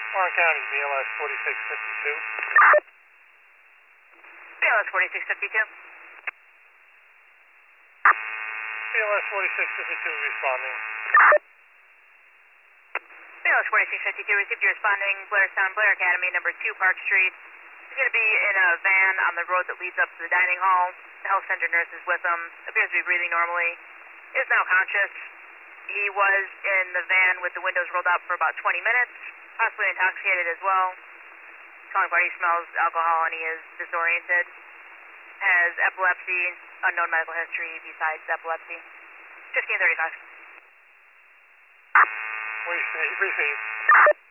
Warren County, BLS 4652. BLS 4652. BLS 4652 responding. BLS 4652, received you responding, Blairstown, Blair Academy, number 2 Park Street. He's going to be in a van on the road that leads up to the dining hall. The health center nurse is with him, appears to be breathing normally, is now conscious. He was in the van with the windows rolled up for about 20 minutes, possibly intoxicated as well. Calling party smells alcohol and he is disoriented. Has epilepsy, unknown medical history besides epilepsy. 1535. Received.